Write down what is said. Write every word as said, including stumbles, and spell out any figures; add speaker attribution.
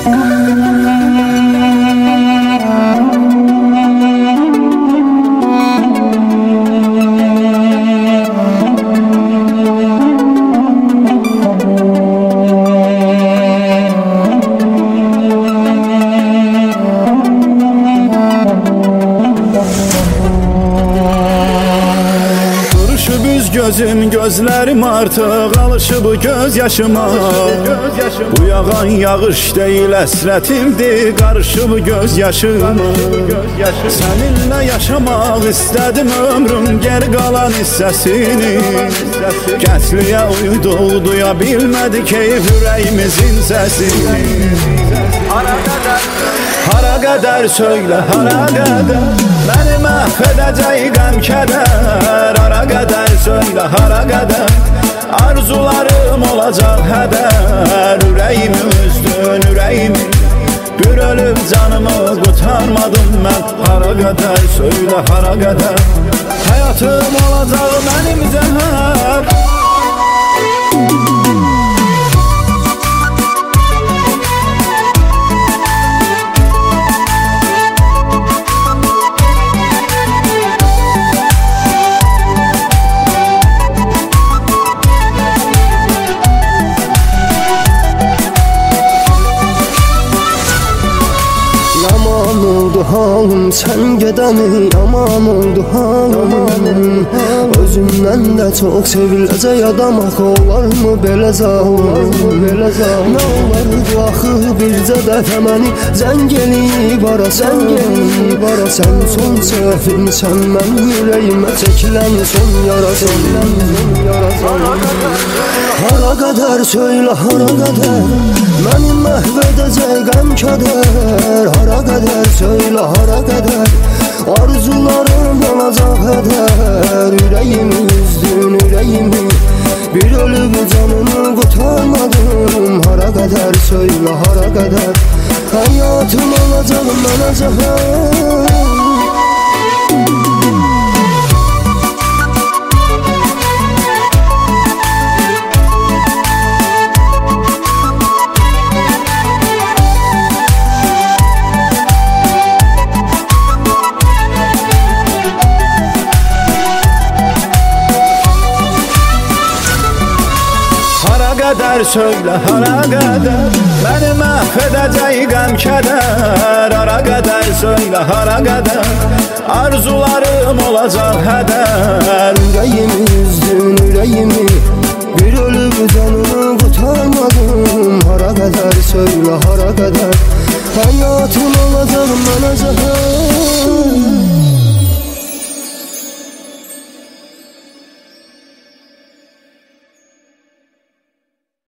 Speaker 1: Gözüm gözlerim artık alışıb göz yaşıma. Bu yağan yağış değil əsrətimdir, qarışıb göz yaşıma. Səninlə yaşamaq istədim ömrüm geri qalan hissəsini. Qətliyə uydu, duya bilmədi keyif ürəyimizin səsini. Hara qədər söylə, hara qədər məni məhv edəcək qəm kədər. Hara qədər söylə, hara qədər arzularım olacaq hədər. Ürəyimi üzdün, ürəyimi bir ölüb canımı qurtarmadım mən. Hara qədər söylə, hara qədər həyatım olacaq mənim zəhər.
Speaker 2: Yaman oldu halım sen gedəni, yaman oldu halım. Özümdən də çox seviləcək adam axı olarmı belə zalım? Nə olardı axı bircə dəfə məni zəng eləyib ara, zəng eləyib ara. Sən son səhvimsən, mən ürəyimə çəkilən son yarasın. Hara qədər söylə, hara qədər məni məhv edəcək qəm kədər. Hara qədər söylə, hara qədər arzularım olacaq hədər. Ürəyimi üzdün, ürəyimi bir ölüb canımı qurtarmadım. Hara qədər söylə, hara qədər həyatım olacaq mənə zəhər.
Speaker 1: Hara qədər söylə, hara qədər məni məhv edəcək qəm kədər. Hara qədər söylə, hara qədər arzularım olacaq hədər.
Speaker 2: Ürəyimi üzdün, ürəyimi bir ölüb canımı qurtarmadım. Hara qədər söylə, hara qədər həyatım olacaq mənə zəhər.